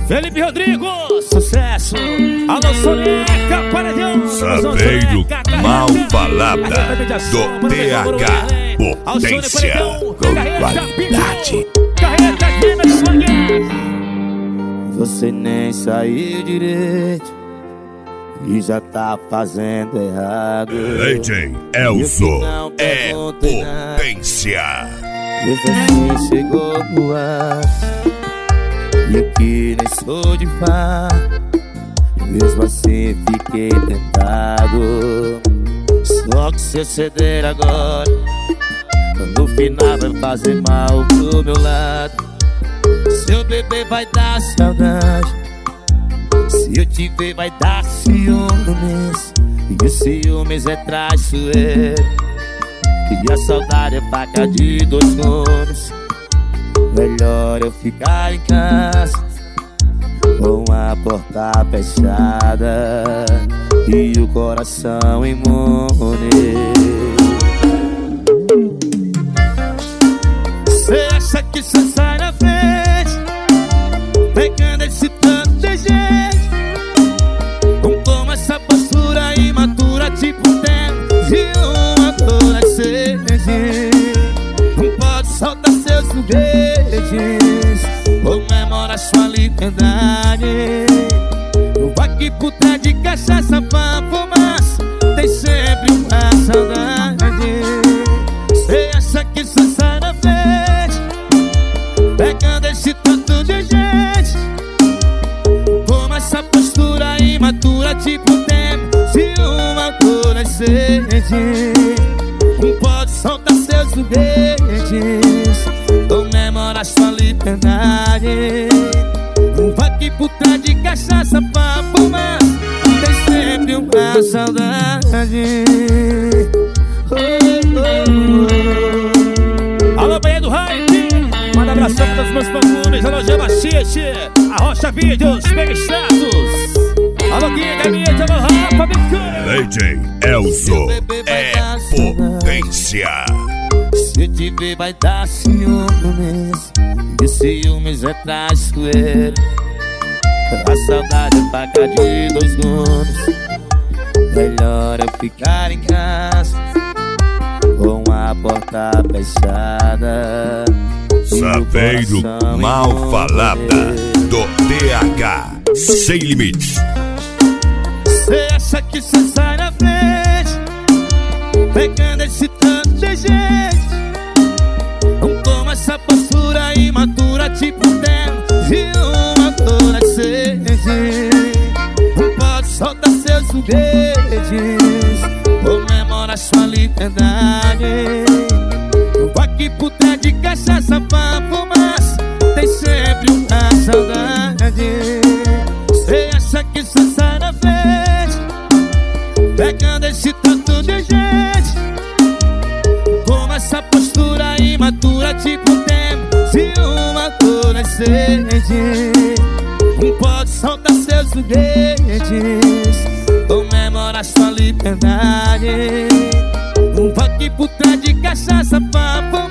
Felipe Rodrigo, sucesso. Alô, Soneca, Paredão. Sapeiro mal falada do TH. Potência com qualidade. Carreta aqui, meu sonho. Você nem saiu direito e já tá fazendo errado. Leitem Elzo é potência. Mesmo assim chegou no ar, e eu que nem sou de fã, mesmo assim fiquei tentado. Só que se eu ceder agora, no final vai fazer mal pro meu lado. Seu bebê vai dar saudade, se eu te ver vai dar ciúmes, e o ciúmes é traiçoeiro, e a saudade é faca de dois gumes. Melhor eu ficar em casa, com a porta fechada e o coração imune. Cê acha que cê sai na frente, pegando esse tanto de gente, com essa postura imatura, tipo tempo de uma adolescente. Não pode soltar seus foguetes, comemora sua liberdade. Vai que puta de cachaça pra fumaça, tem sempre uma saudade. Cê acha que cê sai na frente, pegando esse tanto de gente, com essa postura imatura, tipo tempo de uma adolescente. Não pode soltar seus foguetes, comemora sua liberdade. Vai que puta de cachaça pra fumar, tem sempre uma saudade. Alô, Bahia do Hype, manda abração para os meus fã-clubes. Alô, Gema Xixi, a Rocha Vídeos, Bem Status. Alô, Guinga, Mídia, alô, Rafa, Bicana. Leitem Elzo é potência. Se eu te ver vai dar ciúmes, e ciúmes é traiçoeiro, a saudade é faca de dois gumes. Melhor eu ficar em casa, com a porta fechada. Sapeiro mal falada do TH. Sem limites. Cê acha que cê sai na frente, pegando esse tanto de gente, com essa postura imatura, tipo tempo de uma adolescente. Não pode soltar seus foguetes, comemora sua liberdade. Vai que puta de cachaça pra fumaça, tem sempre uma saudade. Cê acha que cê sai na frente, pegando esse tanto de gente, com essa postura imatura, tipo tempo de uma adolescente. Não pode soltar seus foguetes, comemora sua liberdade. Vai que puta de cachaça pra